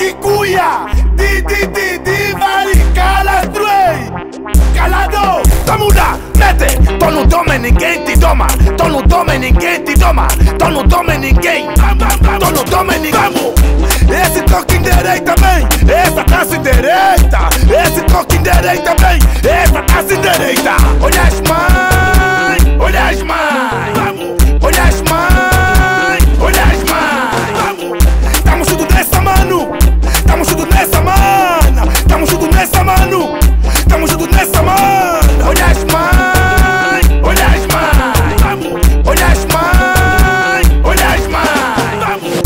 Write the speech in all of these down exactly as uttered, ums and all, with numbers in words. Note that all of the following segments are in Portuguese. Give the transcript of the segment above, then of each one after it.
Kikuya, di di di di vari calastrui. Calado, vamos lá, mete. Tô no dome, ninguém te doma. Tô no dome, ninguém te doma. Tô no dome, ninguém. Tô no dome, ninguém. Vamos. Esse toque em direita bem, essa tá sem direita. Esse toque em direita bem, essa tá sem direita. Olha as mães, olha as mães. Vamos. Olha as mães, olha as mães. Vamos. Tamo junto nessa, mano. Tamo junto nessa, mana. Tamo junto nessa, mano. Tamo junto nessa, mano. Olha as mães, olha as mães. Vamos. Olha as mães, olha as mães. Vamos.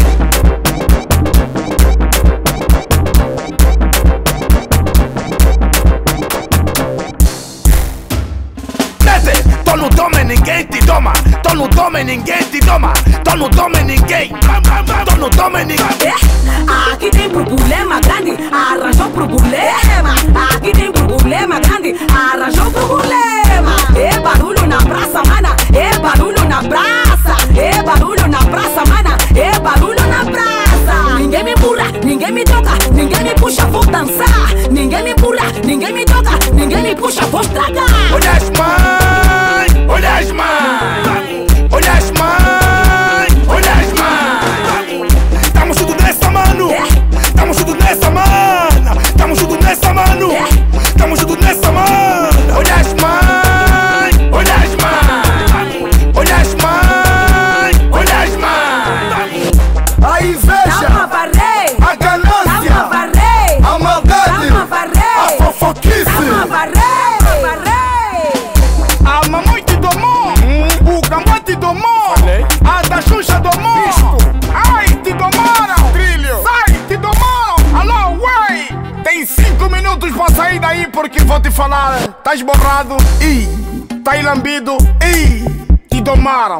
Mete. Tô no dome, ninguém te doma. Tô no dome, ninguém te doma. Tô no dome, ninguém. Tô no dome, ninguém. Aqui tem problema grande, arranjou problema. Aqui tem problema grande, arranjou problema. É barulho na praça, mana. É barulho na praça. É barulho na praça, mana. É barulho na praça. Ninguém me empurra, ninguém me toca, ninguém me puxa, vou dançar. Ninguém me empurra, ninguém me toca, ninguém me puxa, vou estragar. Olha as mães, olha as mães. Olha as mães, olha as mães. Tamo junto nessa, mano. Tamo junto nessa, mana. Tamo junto nessa, mano. Tamo junto nessa, mano. Olha as mães, olha as mães. Olha as mães, olha as mães. A inveja, Tamo a varrer, a ganância, tamo a varrer, a maldade, tamo a varrer, a fofoquice. tamo a varrer, varrer. A mamãe te domou, o cambô te domou, a da Xuxa domou. Ai, te domaram, trilho. Sai, te domaram. Alô, ué. Tem cinco minutos pra sair daí porque vou te falar. Tá esborrado, ih, tá lambido, ih, te domaram.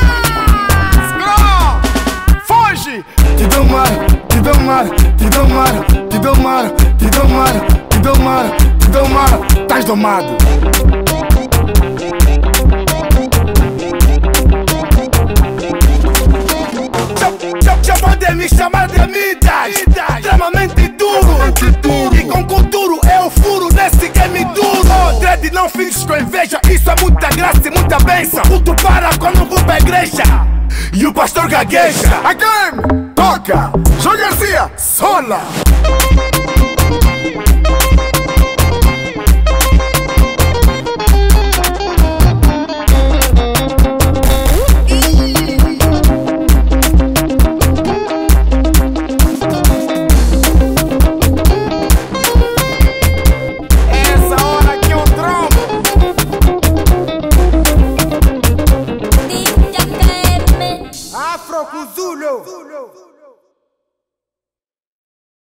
Não, foge. Te domaram, te domaram, te domaram, te domaram, te domaram, te domaram, te domaram. Tás domado. Já podem me chamar de Midas, extremamente duro. E com cultura eu furo nesse game duro. Dread, não finges com inveja, isso é muita graça e muita bênção. Culto para quando vou pra igreja e o pastor gagueja. A game toca, João Garcia, sola. Afro Zulu.